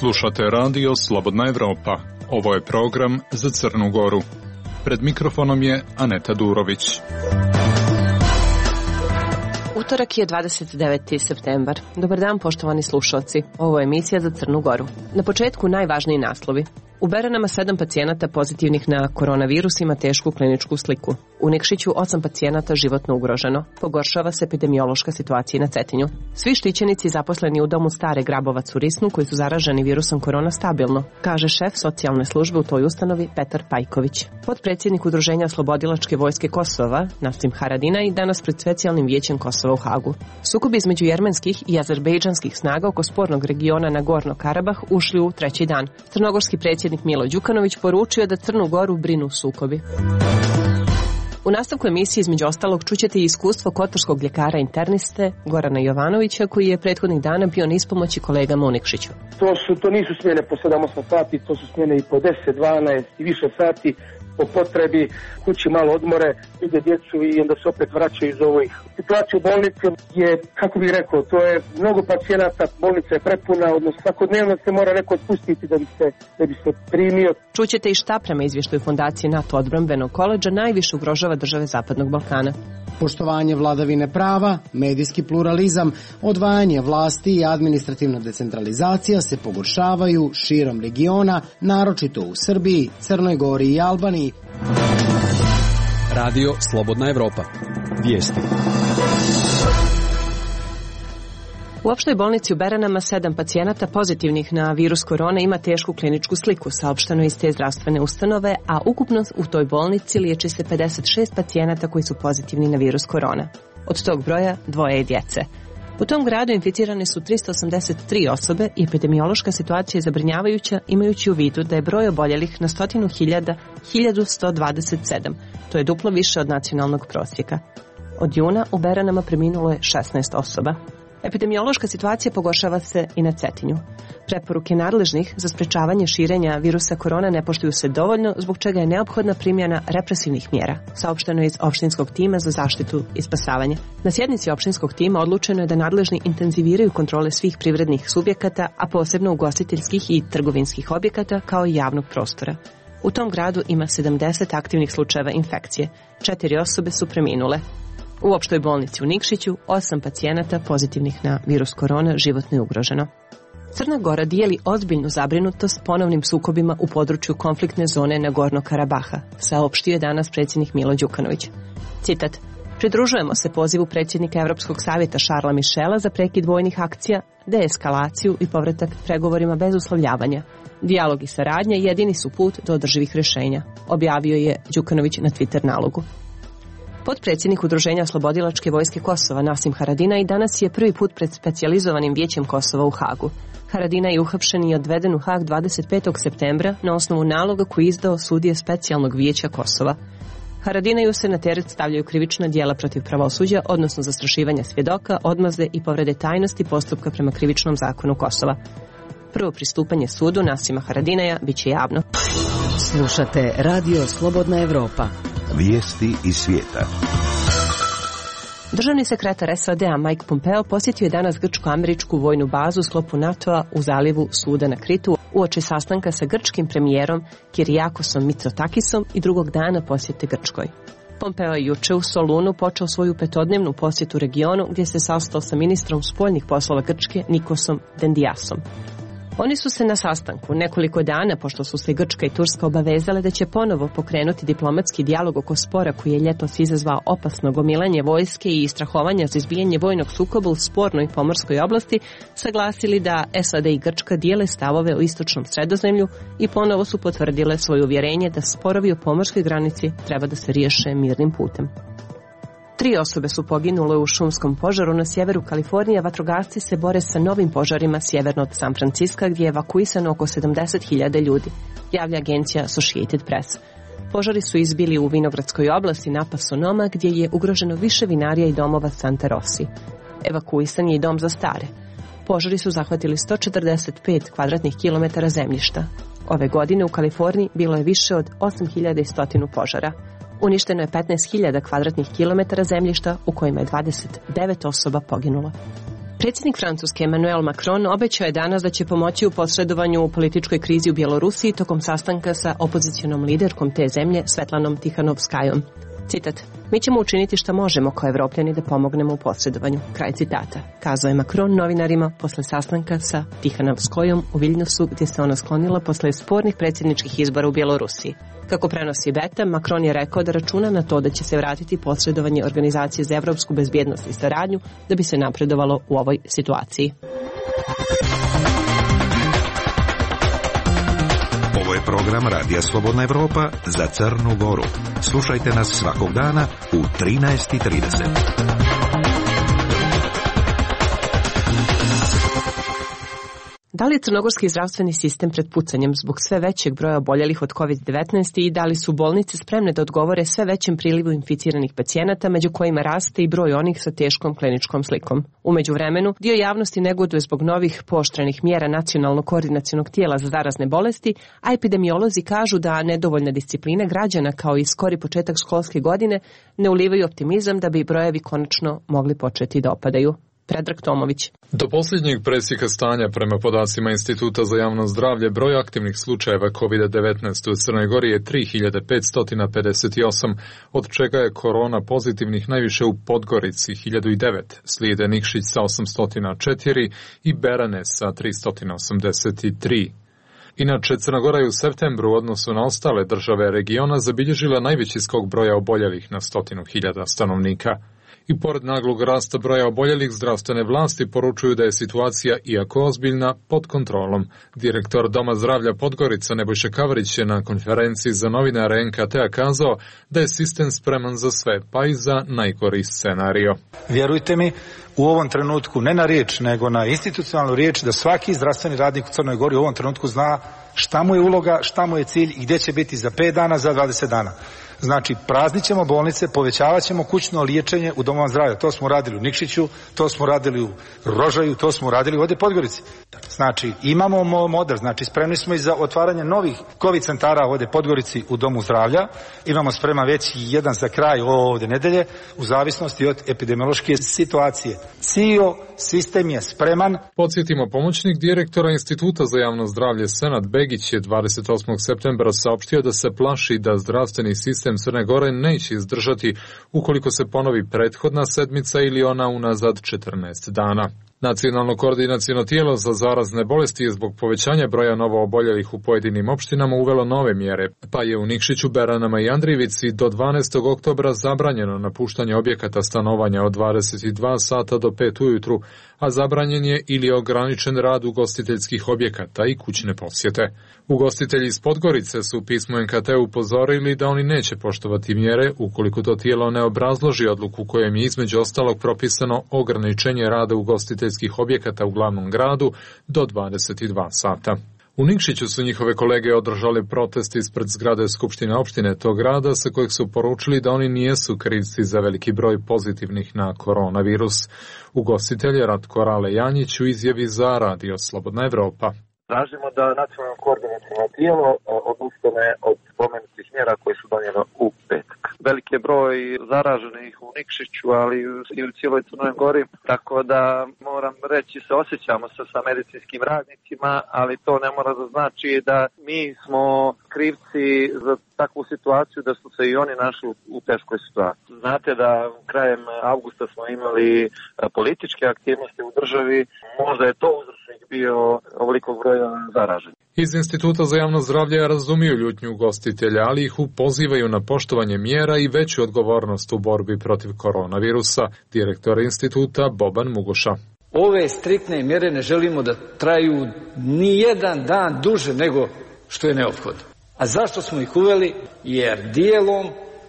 Slušate radio Slobodna Evropa. Ovo je program za Crnu Goru. Pred mikrofonom je Aneta Durović. Utorak je 29. septembar. Dobar dan, poštovani slušalci. Ovo je emisija za Crnu Goru. Na početku najvažniji naslovi. U Beranama 7 pacijenata pozitivnih na koronavirus ima tešku kliničku sliku. U Nikšiću 8 pacijenata životno ugroženo. Pogoršava se epidemiološka situacija na Cetinju. Svi štićenici zaposleni u domu Stare Grabovac u Risnu koji su zaraženi virusom korona stabilno, kaže šef socijalne službe u toj ustanovi Petar Pajković. Potpredsjednik Udruženja Oslobodilačke vojske Kosova, Nasim Haradinaj, danas pred specijalnim vijećem Kosova u Hagu. Sukobi između jermenskih i azerbejdžanskih snaga oko spornog regiona Nagorno Karabah ušli u treći dan. Crnogorski predsjednik Milo Đukanović poručio da Crnu Goru brinu sukobi. U nastavku emisije između ostalog čućete i iskustvo kotorskog ljekara interniste Gorana Jovanovića koji je prethodnih dana bio na ispomoći kolegama u Nikšiću. To nisu smjene po 7-8 sati, to su smjene i po 10, 12 i više sati. Po potrebi kući malo odmore, vide djecu i onda se opet vraćaju iz ovih. Situacija u bolnici je, kako bih rekao, to je mnogo pacijenata, bolnica je prepuna, odnosno svakodnevno se mora neko otpustiti da bi se primio. Čućete i šta prema izvještaju Fondacije NATO odbrambenog koledža najviše ugrožava države Zapadnog Balkana. Poštovanje vladavine prava, medijski pluralizam, odvajanje vlasti i administrativna decentralizacija se pogoršavaju širom regiona, naročito u Srbiji, Crnoj Gori i Albaniji. Radio Slobodna Evropa. Vijesti. U opštoj bolnici u Beranama 7 pacijenata pozitivnih na virus korona ima tešku kliničku sliku, saopšteno iz te zdravstvene ustanove, a ukupno u toj bolnici liječi se 56 pacijenata koji su pozitivni na virus korona. Od tog broja 2 je djece. U tom gradu inficirane su 383 osobe i epidemiološka situacija je zabrinjavajuća imajući u vidu da je broj oboljelih na 100.000 1127. To je duplo više od nacionalnog prosjeka. Od juna u Beranama preminulo je 16 osoba. Epidemiološka situacija pogoršava se i na Cetinju. Preporuke nadležnih za sprečavanje širenja virusa korona ne poštuju se dovoljno, zbog čega je neophodna primjena represivnih mjera, saopšteno je iz opštinskog tima za zaštitu i spasavanje. Na sjednici opštinskog tima odlučeno je da nadležni intenziviraju kontrole svih privrednih subjekata, a posebno ugostiteljskih i trgovinskih objekata kao i javnog prostora. U tom gradu ima 70 aktivnih slučajeva infekcije. 4 osobe su preminule. U opštoj bolnici u Nikšiću 8 pacijenata pozitivnih na virus korona životno je ugroženo. Crna Gora dijeli ozbiljnu zabrinutost ponovnim sukobima u području konfliktne zone Nagorno Karabaha, saopštio je danas predsjednik Milo Đukanović. Citat: "Pridružujemo se pozivu predsjednika Evropskog savjeta Šarla Mišela za prekid vojnih akcija, deeskalaciju i povratak pregovorima bez uslovljavanja. Dijalog i saradnja jedini su put do održivih rješenja", objavio je Đukanović na Twitter nalogu. Potpredsjednik Udruženja Oslobodilačke vojske Kosova Nasim Haradinaj danas je prvi put pred specijalizovanim vijećem Kosova u Hagu. Haradinaj je uhapšen i odveden u Hag 25. septembra na osnovu naloga koji je izdao sudije specijalnog vijeća Kosova. Haradinaju se na teret stavljaju krivična djela protiv pravosuđa, odnosno zastrašivanja svjedoka, odmazde i povrede tajnosti postupka prema krivičnom zakonu Kosova. Prvo pristupanje sudu Nasima Haradinaja bit će javno. Slušate Radio Slobodna Evropa. Vijesti iz svijeta. Državni sekretar SAD-a Mike Pompeo posjetio je danas grčko-američku vojnu bazu u sklopu NATO-a u zalivu Suda na Kritu uoči sastanka sa grčkim premijerom Kirijakosom Mitsotakisom i drugog dana posjete Grčkoj. Pompeo je juče u Solunu počeo svoju 5-dnevnu posjetu regionu gdje se sastao sa ministrom spoljnih poslova Grčke Nikosom Dendiasom. Oni su se na sastanku nekoliko dana, pošto su se Grčka i Turska obavezale da će ponovo pokrenuti diplomatski dijalog oko spora koji je ljetos izazvao opasno gomilanje vojske i strahovanja za izbijanje vojnog sukoba u spornoj pomorskoj oblasti, saglasili da SAD i Grčka dijele stavove o istočnom Sredozemlju i ponovo su potvrdile svoje uvjerenje da sporovi o pomorskoj granici treba da se riješe mirnim putem. 3 osobe su poginule u šumskom požaru na sjeveru Kalifornije, a vatrogasci se bore sa novim požarima sjeverno od San Franciska gdje je evakuisano oko 70.000 ljudi, javlja agencija Associated Press. Požari su izbili u Vinogradskoj oblasti Napa Sonoma gdje je ugroženo više vinarija i domova Santa Rossi. Evakuisan je i dom za stare. Požari su zahvatili 145 kvadratnih kilometara zemljišta. Ove godine u Kaliforniji bilo je više od 8.100 požara. Uništeno je 15.000 kvadratnih kilometara zemljišta u kojima je 29 osoba poginulo. Predsjednik Francuske Emmanuel Macron obećao je danas da će pomoći u posredovanju u političkoj krizi u Bjelorusiji tokom sastanka sa opozicionom liderkom te zemlje Svetlanom Tihanovskajom. Citat: "Mi ćemo učiniti što možemo kao Evropljani da pomognemo u posredovanju." Kraj citata. Kazao je Macron novinarima posle sastanka sa Tihanovskojom u Viljnusu, gdje se ona sklonila posle spornih predsjedničkih izbora u Bjelorusiji. Kako prenosi Beta, Macron je rekao da računa na to da će se vratiti posredovanje Organizacije za evropsku bezbjednost i saradnju da bi se napredovalo u ovoj situaciji. Ovo je program Radija Slobodna Evropa za Crnu Goru. Slušajte nas svakog dana u 13:30. Da li je crnogorski zdravstveni sistem pred pucanjem zbog sve većeg broja oboljelih od COVID-19 i da li su bolnice spremne da odgovore sve većem prilivu inficiranih pacijenata, među kojima raste i broj onih sa teškom kliničkom slikom? U međuvremenu, dio javnosti negoduje zbog novih pooštrenih mjera Nacionalnog koordinacionog tijela za zarazne bolesti, a epidemiolozi kažu da nedovoljna disciplina građana kao i skori početak školske godine ne ulivaju optimizam da bi brojevi konačno mogli početi da opadaju. Predrag Tomović. Do posljednjeg presjeka stanja prema podacima Instituta za javno zdravlje broj aktivnih slučajeva COVID-19 u Crnoj Gori je 3558, od čega je korona pozitivnih najviše u Podgorici 1009, slijede Nikšić sa 804 i Berane sa 383. Inače, Crna Gora je u septembru u odnosu na ostale države regiona zabilježila najveći skok broja oboljelih na 100.000 stanovnika. I pored naglog rasta broja oboljelih, zdravstvene vlasti poručuju da je situacija, iako ozbiljna, pod kontrolom. Direktor Doma zdravlja Podgorica Nebojša Kavrić je na konferenciji za novinare NKT-a kazao da je sistem spreman za sve, pa i za najgori scenario. Vjerujte mi, u ovom trenutku, ne na riječ, nego na institucionalnu riječ, da svaki zdravstveni radnik u Crnoj Gori u ovom trenutku zna šta mu je uloga, šta mu je cilj i gdje će biti za 5 dana, za 20 dana. Znači, praznit ćemo bolnice, povećavat ćemo kućno liječenje u domovima zdravlja. To smo radili u Nikšiću, to smo radili u Rožaju, to smo radili ovdje u Podgorici. Znači, imamo model, znači spremni smo i za otvaranje novih COVID centara ovdje u Podgorici u domu zdravlja. Imamo spreman već jedan za kraj ovdje nedelje, u zavisnosti od epidemiološke situacije. Cijel sistem je spreman. Podsjetimo, pomoćnik direktora Instituta za javno zdravlje Senad Begić je 28. septembra saopštio da se plaši da zdravstveni sistem Crne Gore neće izdržati ukoliko se ponovi prethodna sedmica ili ona unazad 14 dana. Nacionalno koordinaciono tijelo za zarazne bolesti je zbog povećanja broja novo oboljelih u pojedinim opštinama uvelo nove mjere, pa je u Nikšiću, Beranama i Andrijevici do 12. oktobra zabranjeno napuštanje objekata stanovanja od 22 sata do 5 ujutru, a zabranjen je ili ograničen rad ugostiteljskih objekata i kućne posjete. Ugostitelji iz Podgorice su u pismu NKT upozorili da oni neće poštovati mjere ukoliko to tijelo ne obrazloži odluku kojom je između ostalog propisano ograničenje rada ugostiteljskih objekata u glavnom gradu do 22 sata. U Nikšiću su njihove kolege održali protest ispred zgrade Skupštine opštine tog grada, sa kojeg su poručili da oni nijesu krivci za veliki broj pozitivnih na koronavirus. Ugostitelj Ratko Rale Janjić u izjavi za Radio Slobodna Evropa. Tražimo da nacionalno koordinaciono tijelo odustane od spomenutih mjera koje su donijele u petak. Velik je broj zaraženih u Nikšiću, ali i u cijeloj Crnoj Gori, tako da moram reći se osjećamo sa medicinskim radnicima, ali to ne mora da znači da mi smo krivci za takvu situaciju, da su se i oni našli u teškoj situaciji. Znate da krajem avgusta smo imali političke aktivnosti u državi, možda je to uzročnik bio ovolikog broja zaraženih. Iz Instituta za javno zdravlje razumiju ljutnju ugostitelja, ali ih pozivaju na poštovanje mjera i veću odgovornost u borbi protiv koronavirusa. Direktor instituta Boban Mugoša. Ove striktne mjere ne želimo da traju ni jedan dan duže nego što je neophodno. A zašto smo ih uveli? Jer dijelom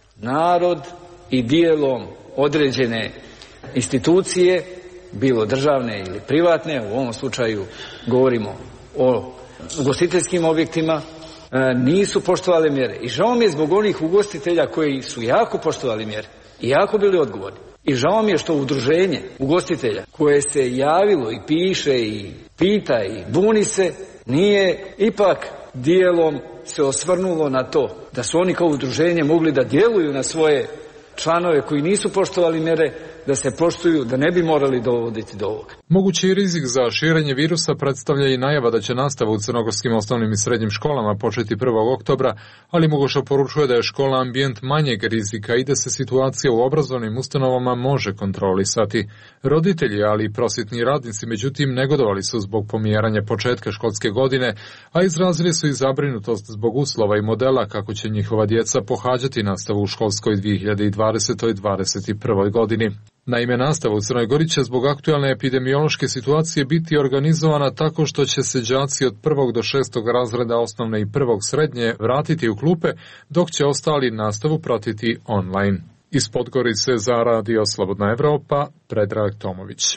narod i dijelom određene institucije, bilo državne ili privatne, u ovom slučaju govorimo o ugostiteljskim objektima, nisu poštovali mjere. I žao mi je zbog onih ugostitelja koji su jako poštovali mjere i jako bili odgovorni. I žao mi je što udruženje ugostitelja koje se javilo i piše i pita i buni se, nije ipak dijelom se osvrnulo na to da su oni kao udruženje mogli da djeluju na svoje članove koji nisu poštovali mjere, da se poštuju, da ne bi morali dovoditi do ovoga. Mogući rizik za širenje virusa predstavlja i najava da će nastava u crnogorskim osnovnim i srednjim školama početi 1. oktobra, ali Mogoša poručuje da je škola ambijent manjeg rizika i da se situacija u obrazovnim ustanovama može kontrolisati. Roditelji, ali i prosvjetni radnici, međutim, negodovali su zbog pomjeranja početka školske godine, a izrazili su i zabrinutost zbog uslova i modela kako će njihova djeca pohađati nastavu u školskoj 2020-2021. godini. Naime, nastava u Crnoj Gori će zbog aktualne epidemiološke situacije biti organizovana tako što će se đaci od 1. do 6. razreda osnovne i 1. srednje vratiti u klupe, dok će ostali nastavu pratiti online. Iz Podgorice za Radio Slobodna Evropa, Predrag Tomović.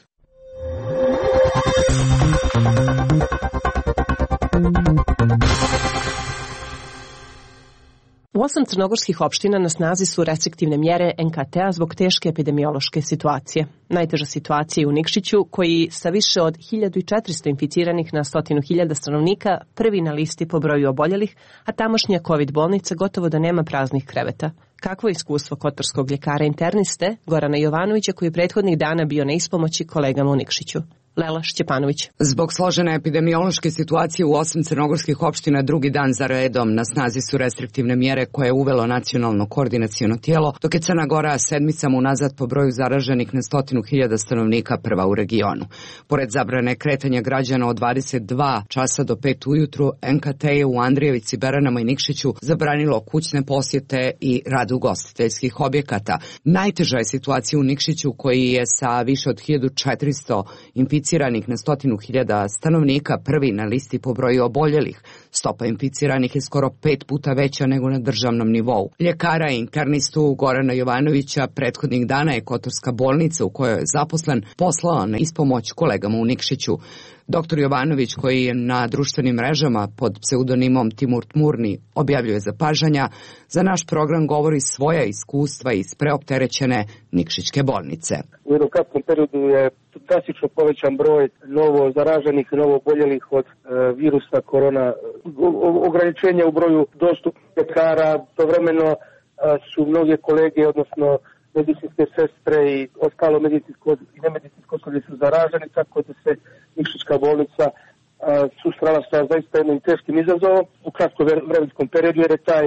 U 8 crnogorskih opština na snazi su restriktivne mjere NKT-a zbog teške epidemiološke situacije. Najteža situacija je u Nikšiću, koji sa više od 1400 inficiranih na 100.000 stanovnika prvi na listi po broju oboljelih, a tamošnja COVID bolnica gotovo da nema praznih kreveta. Kakvo je iskustvo kotorskog ljekara interniste Gorana Jovanovića, koji je prethodnih dana bio na ispomoći kolegama u Nikšiću? Lela Šćepanović. Zbog složene epidemiološke situacije u 8 crnogorskih opština drugi dan za redom na snazi su restriktivne mjere koje je uvelo nacionalno koordinaciono tijelo, dok je Crna Gora sedmicama unazad po broju zaraženih na 100.000 stanovnika prva u regionu. Pored zabrane kretanja građana od 22 časa do 5 ujutru, NKT je u Andrijevici, Beranama i Nikšiću zabranilo kućne posjete i rad ugostiteljskih objekata. Najteža je situacija u Nikšiću, koji je sa više od 1400 inficiranih na 100.000 stanovnika prvi na listi po broju oboljelih. Stopa inficiranih je skoro 5 puta veća nego na državnom nivou. Ljekara i internistu Gorana Jovanovića prethodnih dana je kotorska bolnica u kojoj je zaposlen poslao na ispomoć kolegama u Nikšiću. Dr. Jovanović, koji je na društvenim mrežama pod pseudonimom Timur Tmurni objavljuje zapažanja, za naš program govori svoja iskustva iz preopterećene Nikšićke bolnice. U jednom kratkom periodu je drastično povećan broj novo zaraženih i novo oboljelih od virusa korona. Ograničenja u broju dostupnih ljekara, povremeno su mnoge kolege, odnosno medicinske sestre i ostalo medicinsko i nemedicinsko osoblje su zaraženi, tako da se Nikšićka bolnica susrela sa zaista jednim teškim izazovom u kratkom vremenskom periodu, jer je taj,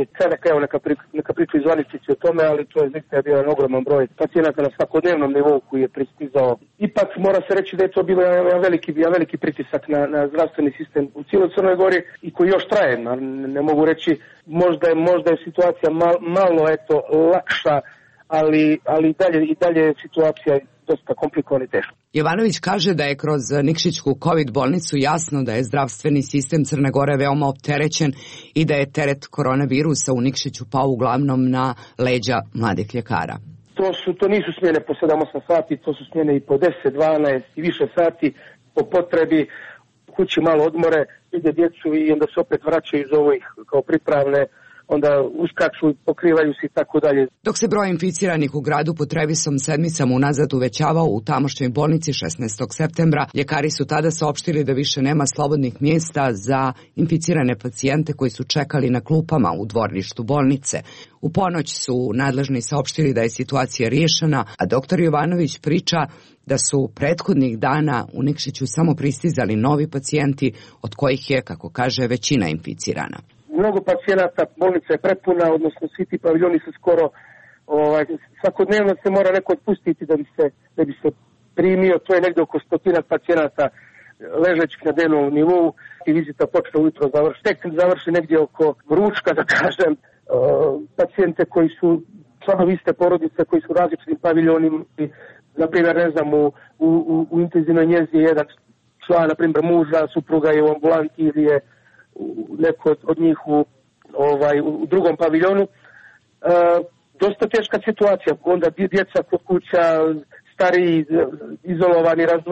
neka priča izvaničnici o tome, ali to je zaista bio jedan ogroman broj pacijenata na svakodnevnom nivou koji je pristizao. Ipak mora se reći da je to bilo jedan veliki pritisak na zdravstveni sistem u cijeloj Crnoj Gori i koji još traje. Ne mogu reći, možda je situacija malo lakša, ali i dalje je situacija dosta komplikovana i teška. Jovanović kaže da je kroz Nikšićku COVID bolnicu jasno da je zdravstveni sistem Crne Gore veoma opterećen i da je teret koronavirusa u Nikšiću pao uglavnom na leđa mladih ljekara. To nisu smjene po 7-8 sati, to su smjene i po 10, 12 i više sati, po potrebi kući malo odmore, vide djecu i onda se opet vraćaju iz ovih kao pripravne, onda uskaču, pokrivaju se i tako dalje. Dok se broj inficiranih u gradu po Trevisom sedmicama unazad uvećavao u tamošnjoj bolnici 16. septembra, ljekari su tada saopštili da više nema slobodnih mjesta za inficirane pacijente koji su čekali na klupama u dvorištu bolnice. U ponoć su nadležni saopštili da je situacija riješena, a dr. Jovanović priča da su prethodnih dana u Nikšiću samo pristizali novi pacijenti, od kojih je, kako kaže, većina inficirana. Mnogo pacijenata, bolnica je prepuna, odnosno svi ti paviljoni su skoro, svakodnevno se mora neko otpustiti da bi se primio, to je negdje oko 100 pacijenata ležećih na dnevnom nivou i vizita počne ujutro završi negdje oko ručka, da kažem, pacijente koji su članovi iste porodice, koji su u različitim paviljonima, na primjer, ne znam, u intenzivnoj njezi je jedan član, na primjer, muža, supruga je u ambulanti ili je neko od njih u drugom paviljonu. Dosta teška situacija, onda djeca kod kuća, stariji, izolovani, razdvojeni.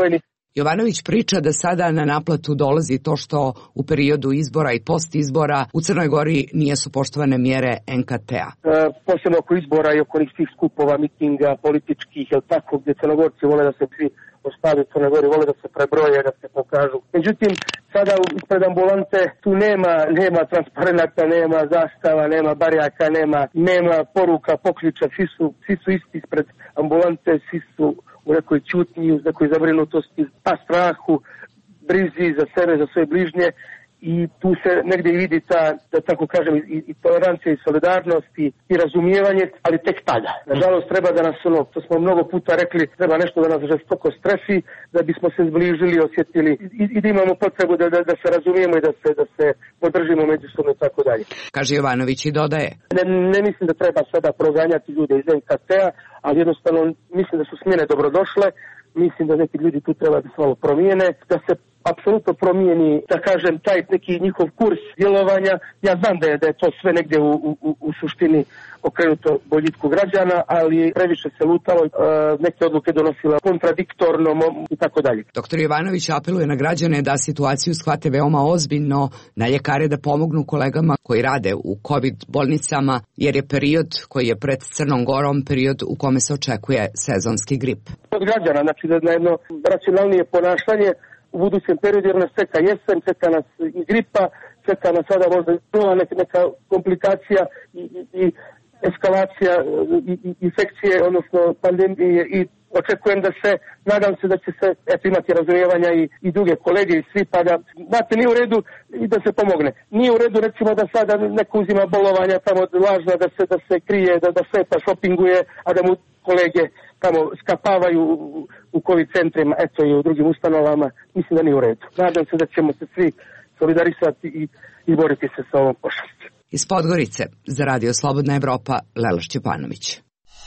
Jovanović priča da sada na naplatu dolazi to što u periodu izbora i postizbora u Crnoj Gori nisu poštovane mjere NKT-a. Posebno oko izbora i oko svih skupova, mitinga, političkih, tako, gdje Crnogorci vole da se svi ostave u Crnoj Gori, vole da se prebroje, da se pokažu. Međutim, sada ispred ambulante tu nema transparenata, nema zastava, nema barjaka, nema poruka, pokliča, svi su isti ispred ambulante, svi su u nekoj ćutnji, u nekoj zabrinutosti, pa strahu, brizi za sebe, za svoje bližnje, i tu se negdje i vidi ta, da tako kažem, i tolerancija i solidarnost i razumijevanje, ali tek tada. Nažalost, treba da nas, to smo mnogo puta rekli, treba nešto da nas žestoko strefi, da bismo se zbližili, osjetili i da imamo potrebu da se razumijemo i da se podržimo međusobno i tako dalje. Kaže Jovanović i dodaje. Ne mislim da treba sada proganjati ljude iz NKT-a, ali jednostavno mislim da su smjene dobrodošle. Mislim da neki ljudi tu treba da se malo promijene, da se apsolutno promijeni, da kažem, taj neki njihov kurs djelovanja. Ja znam da je to sve negdje u suštini okrenuto boljitku građana, ali previše se lutalo, neke odluke donosila kontradiktorno i tako dalje. Doktor Jovanović apeluje na građane da situaciju shvate veoma ozbiljno, na ljekare da pomognu kolegama koji rade u COVID bolnicama, jer je period koji je pred Crnom Gorom period u kome se očekuje sezonski grip. Od građana, znači da na jedno racionalnije ponašanje u budućem periodu, jer nas čeka jesen, čeka nas i gripa, čeka nas sada možda neka komplikacija i eskalacija infekcije, odnosno pandemije, i očekujem da se, nadam se da će se imati razumijevanja i druge kolege i svi, pa da, znate, nije u redu i da se pomogne. Nije u redu, recimo, da sada neko uzima bolovanja tamo lažna, da se krije, da svepa šopinguje, a da mu kolege tamo skapavaju u COVID centrima, eto, i u drugim ustanovama. Mislim da nije u redu. Nadam se da ćemo se svi solidarisati i izboriti se sa ovom pošasti. Iz Podgorice za Radio Slobodna Evropa, Lela Šćepanović.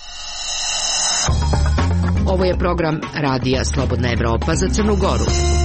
Ovo je program Radija Slobodna Evropa za Crnu Goru.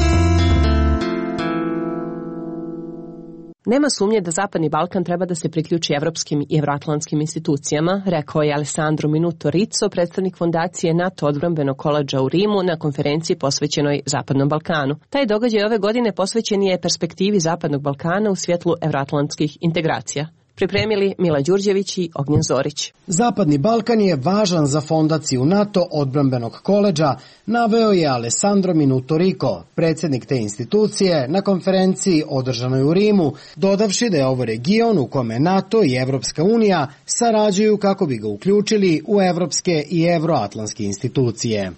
Nema sumnje da Zapadni Balkan treba da se priključi evropskim i evroatlantskim institucijama, rekao je Alessandro Minuto Rizzo, predstavnik fondacije NATO odbrambenog koledža u Rimu na konferenciji posvećenoj Zapadnom Balkanu. Taj događaj ove godine posvećen je perspektivi Zapadnog Balkana u svjetlu evroatlantskih integracija. Pripremili Mila Đurđević i Ognjen Zorić. Zapadni Balkan je važan za fondaciju NATO odbrambenog koledža, naveo je Alessandro Minuto Rizzo, predsjednik te institucije, na konferenciji održanoj u Rimu, dodavši da je ovo region u kome NATO i Evropska unija sarađuju kako bi ga uključili u evropske i evroatlantske institucije.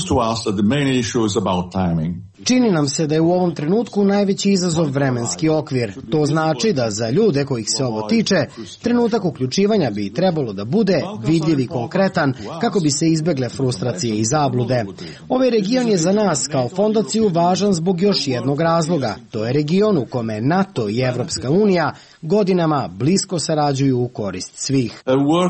Čini nam se da je u ovom trenutku najveći izazov vremenski okvir. To znači da za ljude kojih se ovo tiče, trenutak uključivanja bi trebalo da bude vidljiv i konkretan kako bi se izbegle frustracije i zablude. Ovaj region je za nas kao fondaciju važan zbog još jednog razloga. To je region u kome NATO i Evropska unija godinama blisko sarađuju u korist svih.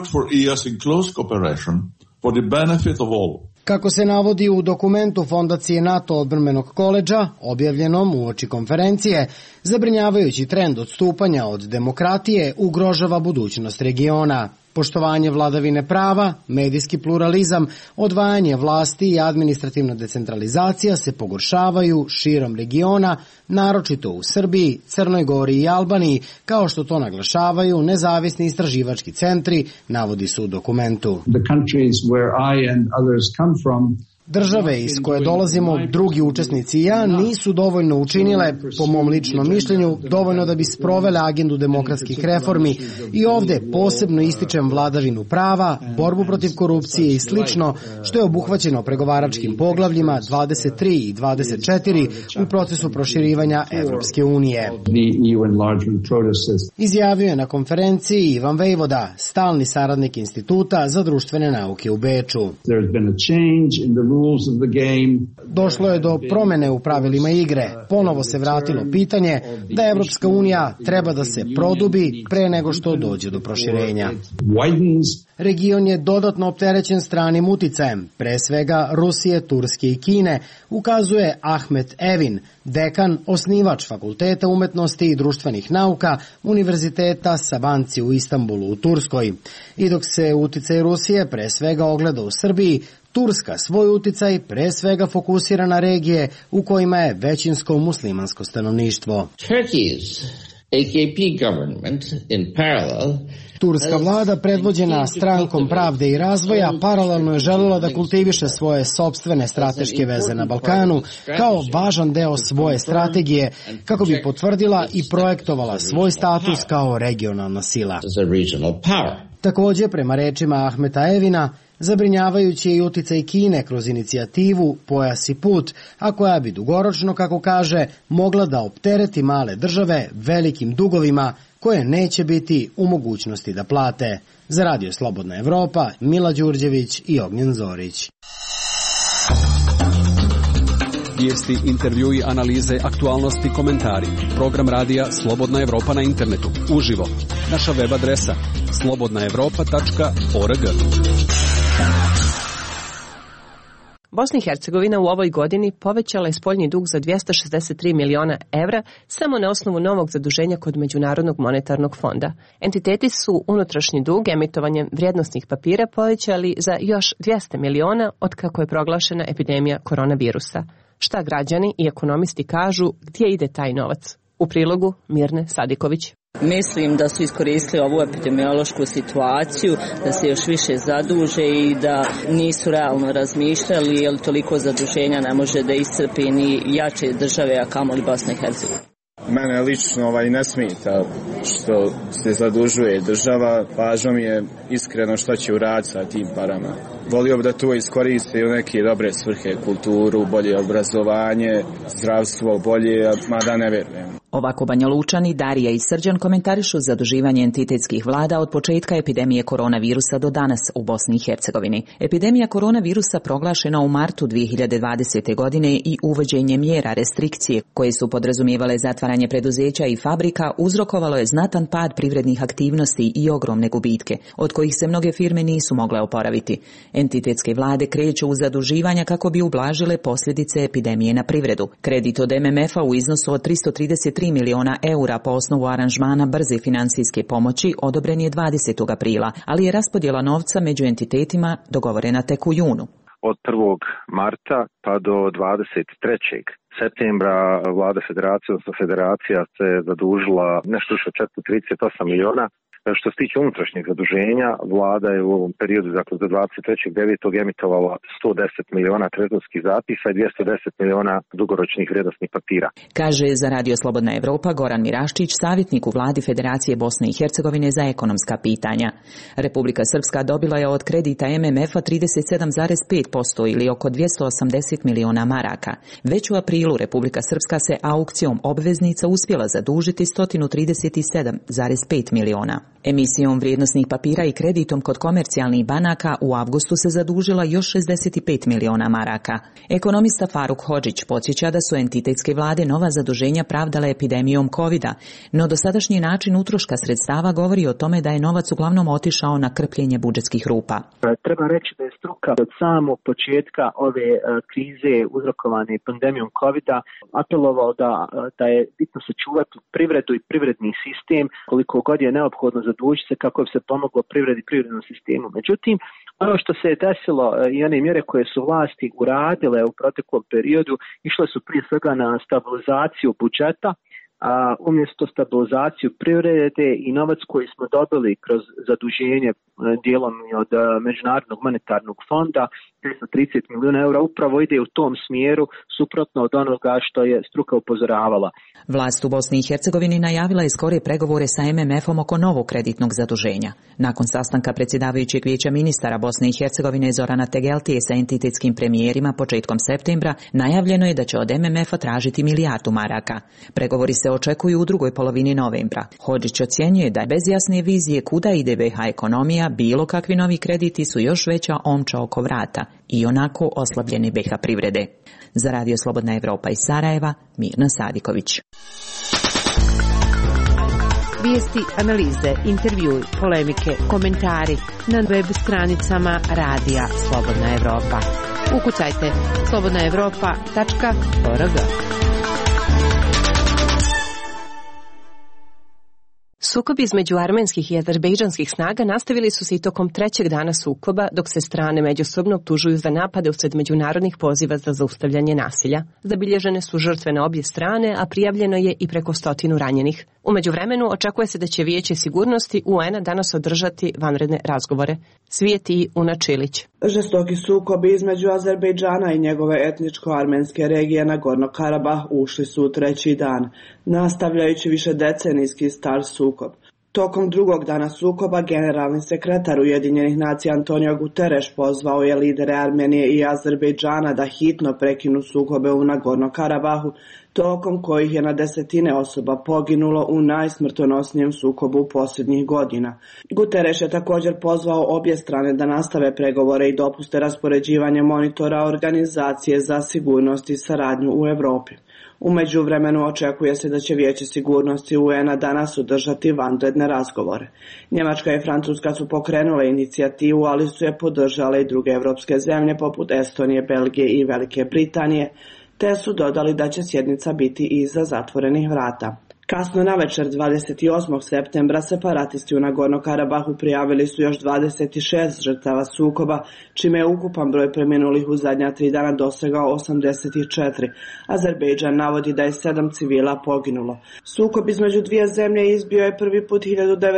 Kako se navodi u dokumentu Fondacije NATO odbrambenog koledža, objavljenom uoči konferencije, zabrinjavajući trend odstupanja od demokratije ugrožava budućnost regiona. Poštovanje vladavine prava, medijski pluralizam, odvajanje vlasti i administrativna decentralizacija se pogoršavaju širom regiona, naročito u Srbiji, Crnoj Gori i Albaniji, kao što to naglašavaju nezavisni istraživački centri, navodi se u dokumentu. Države iz koje dolazimo, drugi učesnici i ja, nisu dovoljno učinile, po mom ličnom mišljenju, dovoljno da bi sprovele agendu demokratskih reformi i ovde posebno ističem vladavinu prava, borbu protiv korupcije i slično, što je obuhvaćeno pregovaračkim poglavljima 23 i 24 u procesu proširivanja Evropske unije. Izjavio je na konferenciji Ivan Vejvoda, stalni saradnik Instituta za društvene nauke u Beču. Došlo je do promjene u pravilima igre. Ponovo se vratilo pitanje da Evropska unija treba da se produbi pre nego što dođe do proširenja. region je dodatno opterećen stranim uticajem, pre svega Rusije, Turske i Kine, ukazuje Ahmet Evin, dekan, osnivač Fakulteta umetnosti i društvenih nauka Univerziteta Sabanci u Istanbulu u Turskoj. I dok se uticaj Rusije pre svega ogleda u Srbiji, Turska svoj uticaj pre svega fokusira na regije u kojima je većinsko muslimansko stanovništvo. Turska vlada, predvođena Strankom pravde i razvoja, paralelno je željela da kultiviše svoje sopstvene strateške veze na Balkanu kao važan deo svoje strategije, kako bi potvrdila i projektovala svoj status kao regionalna sila. Također, prema rečima Ahmeta Evina, zabrinjavajući je i uticaj Kine kroz inicijativu Pojas i put, a koja bi dugoročno, kako kaže, mogla da optereti male države velikim dugovima koje neće biti u mogućnosti da plate. Za Radio Slobodna Evropa, Mila Đurđević i Ognjen Zorić. Vijesti, intervjui, analize, aktualnosti, komentari. Program radija Slobodna Evropa na internetu. Uživo. Naša web adresa slobodnaevropa.org. Bosna i Hercegovina u ovoj godini povećala je spoljni dug za 263 miliona evra samo na osnovu novog zaduženja kod Međunarodnog monetarnog fonda. Entiteti su unutrašnji dug emitovanjem vrijednosnih papira povećali za još 200 miliona od kako je proglašena epidemija koronavirusa. Šta građani i ekonomisti kažu, gdje ide taj novac? U prilogu Mirne Sadiković. Mislim da su iskoristili ovu epidemiološku situaciju, da se još više zaduže i da nisu realno razmišljali, jer toliko zaduženja ne može da iscrpi ni jače države, a kamoli Bosna i Hercegovina. Mene lično ne smeta što se zadužuje država, važno mi je iskreno što će uraditi sa tim parama. Volio bi da to iskoriste u neke dobre svrhe, kulturu, bolje obrazovanje, zdravstvo bolje, mada ne vjerujem. Ovako Banja Lučani, Darija i Srđan komentarišu zaduživanje entitetskih vlada od početka epidemije koronavirusa do danas u Bosni i Hercegovini. Epidemija koronavirusa proglašena u martu 2020. godine i uvođenje mjera restrikcije koje su podrazumijevale zatvaranje preduzeća i fabrika uzrokovalo je znatan pad privrednih aktivnosti i ogromne gubitke, od kojih se mnoge firme nisu mogle oporaviti. Entitetske vlade kreću u zaduživanja kako bi ublažile posljedice epidemije na privredu. Kredit od MMF-a u iznosu od 333 miliona eura po osnovu aranžmana brze financijske pomoći odobren je 20. aprila, ali je raspodjela novca među entitetima dogovorena tek u junu. Od 1. marta pa do 23. septembra vlada federacije, odnosno federacija se zadužila nešto više od 438 miliona. Što se tiče unutrašnjeg zaduženja, vlada je u ovom periodu, dakle do 23.9. emitovala 110 miliona trezorskih zapisa i 210 miliona dugoročnih vrijednosnih papira. Kaže za Radio Slobodna Evropa Goran Miraščić, savjetnik u vladi Federacije Bosne i Hercegovine za ekonomska pitanja. Republika Srpska dobila je od kredita MMF-a 37,5% ili oko 280 miliona maraka. Već u aprilu Republika Srpska se aukcijom obveznica uspjela zadužiti 137,5 miliona. Emisijom vrijednosnih papira i kreditom kod komercijalnih banaka u avgustu se zadužila još 65 miliona maraka. Ekonomista Faruk Hodžić podsjeća da su entitetske vlade nova zaduženja pravdale epidemijom covida, no dosadašnji način utroška sredstava govori o tome da je novac uglavnom otišao na krpljenje budžetskih rupa. Treba reći da je struka od samog početka ove krize uzrokovane pandemijom covida apelovao da je bitno sačuvati privredu i privredni sistem koliko god je neophodno zadužiti se kako bi se pomoglo privredi i privrednom sistemu. Međutim, ono što se je desilo i one mjere koje su vlasti uradile u proteklom periodu išle su prije svega na stabilizaciju budžeta, a umjesto stabilizaciju privrede i novac koji smo dobili kroz zaduženje dijelom od Međunarodnog monetarnog fonda 330 milijuna eura upravo ide u tom smjeru suprotno od onoga što je struka upozoravala. Vlast u Bosni i Hercegovini najavila je skore pregovore sa MMF-om oko novog kreditnog zaduženja. Nakon sastanka predsjedavajućeg vijeća ministara Bosne i Hercegovine Zorana Tegeltije sa entitetskim premijerima početkom septembra najavljeno je da će od MMF-a tražiti milijardu maraka. Pregovori se očekuju u drugoj polovini novembra. Hodžić ocjenjuje da je bez jasne vizije kuda ide BiH ekonomija, bilo kakvi novi krediti su još veća omča oko vrata i onako oslabljene BiH privrede. Za Radio Slobodna Evropa iz Sarajeva, Mirna Sadiković. Vijesti, analize, intervjui, polemike, komentari na web stranicama Radija Slobodna Evropa. Ukucajte slobodnaevropa.org. Sukobi između armenskih i azerbejdžanskih snaga nastavili su se i tokom trećeg dana sukoba, dok se strane međusobno optužuju za napade usred međunarodnih poziva za zaustavljanje nasilja. Zabilježene su žrtve na obje strane, a prijavljeno je i preko 100 ranjenih. U međuvremenu očekuje se da će Vijeće sigurnosti UN-a danas održati vanredne razgovore. Svijet i Una Čilić. Žestoki sukobi između Azerbejdžana i njegove etničko-armenske regije Nagorno-Karabah ušli su u treći dan, nastavljajući višedecenijski star sukob. Tokom drugog dana sukoba generalni sekretar Ujedinjenih nacija Antonio Guterres pozvao je lidere Armenije i Azerbejdžana da hitno prekinu sukobe u Nagorno-Karabahu, tokom kojih je na desetine osoba poginulo u najsmrtonosnijem sukobu posljednjih godina. Guterres je također pozvao obje strane da nastave pregovore i dopuste raspoređivanje monitora Organizacije za sigurnost i saradnju u Europi. U međuvremenu očekuje se da će Vijeće sigurnosti UN-a danas održati vanredne razgovore. Njemačka i Francuska su pokrenule inicijativu, ali su je podržale i druge evropske zemlje poput Estonije, Belgije i Velike Britanije, te su dodali da će sjednica biti iza zatvorenih vrata. Kasno navečer 28. septembra separatisti u Nagorno-Karabahu prijavili su još 26 žrtava sukoba, čime je ukupan broj preminulih u zadnja 3 dana dosegao 84. Azerbejdžan navodi da je 7 civila poginulo. Sukob između dvije zemlje izbio je prvi put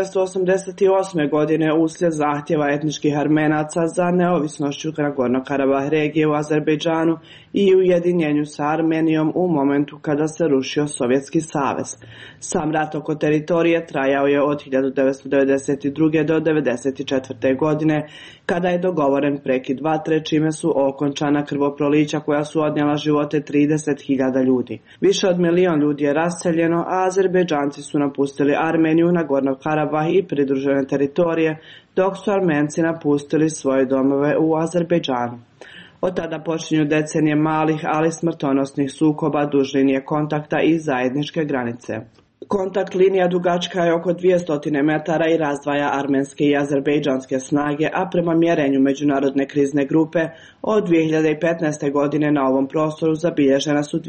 1988. godine uslijed zahtjeva etničkih Armenaca za neovisnošću Nagorno-Karabah regije u Azerbejdžanu i ujedinjenju sa Armenijom u momentu kada se rušio Sovjetski savez. Sam rat oko teritorije trajao je od 1992. do 1994. godine, kada je dogovoren prekid vatre, čime su okončana krvoprolića koja su odnijela živote 30.000 ljudi. Više od 1 milion ljudi je raseljeno, a Azerbejdžanci su napustili Armeniju, Nagorno-Karabah i pridružene teritorije, dok su Armenci napustili svoje domove u Azerbejdžanu. Od tada počinju decenije malih, ali smrtonosnih sukoba duž linije kontakta i zajedničke granice. Kontakt linija dugačka je oko 200 metara i razdvaja armenske i azerbejdžanske snage, a prema mjerenju Međunarodne krizne grupe od 2015. godine na ovom prostoru zabilježena su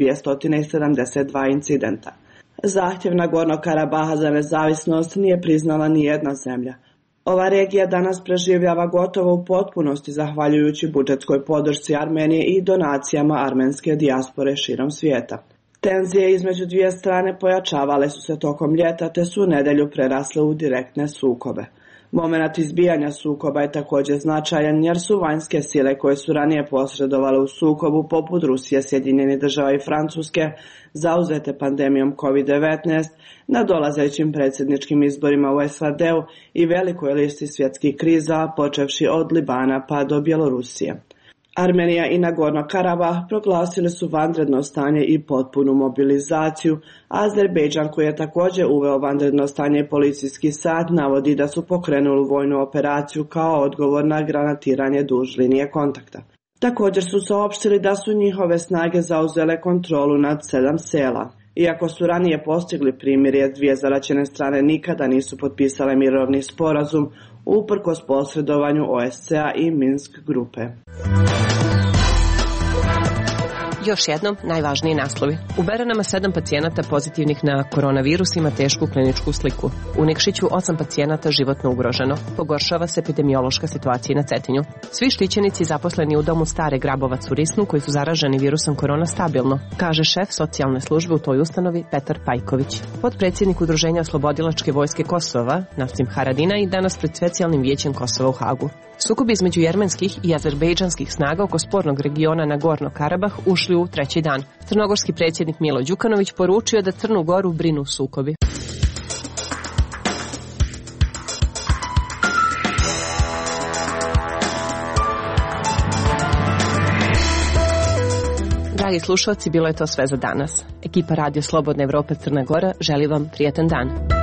272 incidenta. Zahtjev Nagorno-Karabaha za nezavisnost nije priznala ni jedna zemlja. Ova regija danas preživljava gotovo u potpunosti zahvaljujući budžetskoj podršci Armenije i donacijama armenske dijaspore širom svijeta. Tenzije između dvije strane pojačavale su se tokom ljeta te su u nedjelju prerasle u direktne sukobe. Momenat izbijanja sukoba je također značajan jer su vanjske sile koje su ranije posredovale u sukobu poput Rusije, Sjedinjenih Država i Francuske zauzete pandemijom COVID-19, nadolazećim predsjedničkim izborima u SAD-u i velikoj listi svjetskih kriza počevši od Libana pa do Bjelorusije. Armenija i Nagorno-Karabah proglasili su vanredno stanje i potpunu mobilizaciju, a Azerbejdžan, koji je također uveo vanredno stanje i policijski sat, navodi da su pokrenuli vojnu operaciju kao odgovor na granatiranje duž linije kontakta. Također su saopštili da su njihove snage zauzele kontrolu nad 7 sela. Iako su ranije postigli primirje, dvije zaraćene strane nikada nisu potpisale mirovni sporazum, uprkos posredovanju OSCE-a i Minsk grupe. Još jednom, najvažniji naslovi. U Beranama 7 pacijenata pozitivnih na koronavirus ima tešku kliničku sliku. U Nikšiću 8 pacijenata životno ugroženo. Pogoršava se epidemiološka situacija na Cetinju. Svi štićenici zaposleni u domu Stare Grabovac u Risnu koji su zaraženi virusom korona stabilno, kaže šef socijalne službe u toj ustanovi Petar Pajković. Potpredsjednik Udruženja Oslobodilačke vojske Kosova, Nasim Haradinaj, danas pred specijalnim vijećem Kosova u Hagu. Sukobi između jermenskih i azerbejdžanskih snaga oko spornog regiona Nagorno-Karabah ušli u treći dan. Crnogorski predsjednik Milo Đukanović poručio da Crnu Goru brinu sukobi. Dragi slušalci, bilo je to sve za danas. Ekipa Radio Slobodne Evrope Crna Gora želi vam prijetan dan.